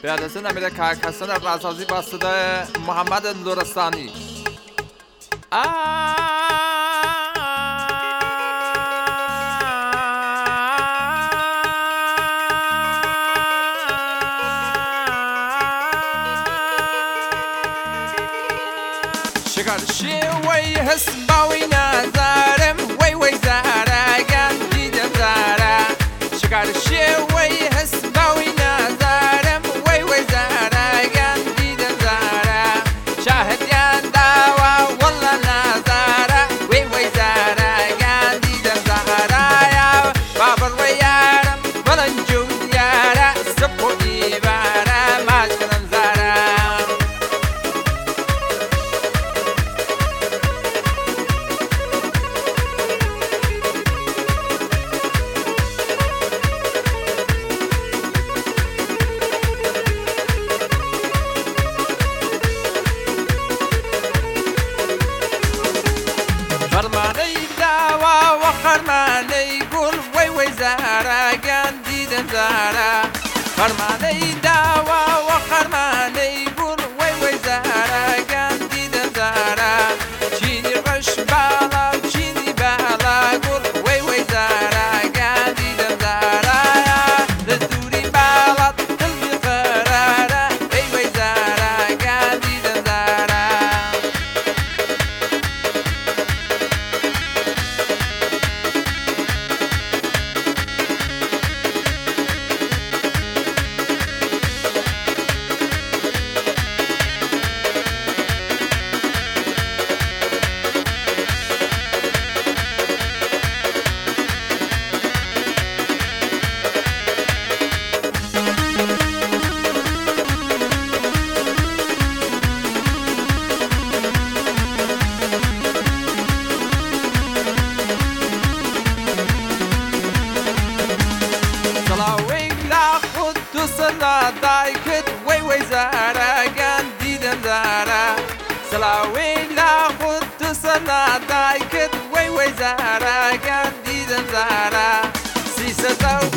پیاده‌سازی نمیده کارکسان رازازی با صدای محمد لرستانی. شکار شیوی حس باوی نزارم وی وی زاره گن دیدم زاره شکار شیوی حس باوی نزارم وی وی زاره گن دیدم زاره شاهد یان داوا والله نزاره وی وی زاره گن دیدم زاره یا بابر ویارم بلنجو دیاره سپو دیواره ماشکنم زاره خرماني داوا وخرماني قول وي وي زهرة كان ديدن زهرة خرماني داوا وخرماني قول وي وي زهرة كان ديدن زهرة شيني غش بالا شيني بالا قول وي وي زهرة كان ديدن زهرة للدوري بالا قلبي قرارة وي وي زهرة كان ديدن زهرة صلاة دايكت وي وي زهرة كان ديدن زهرة سلاوي لا خد صلاة دايكت وي وي زهرة كان ديدن زهرة سيسة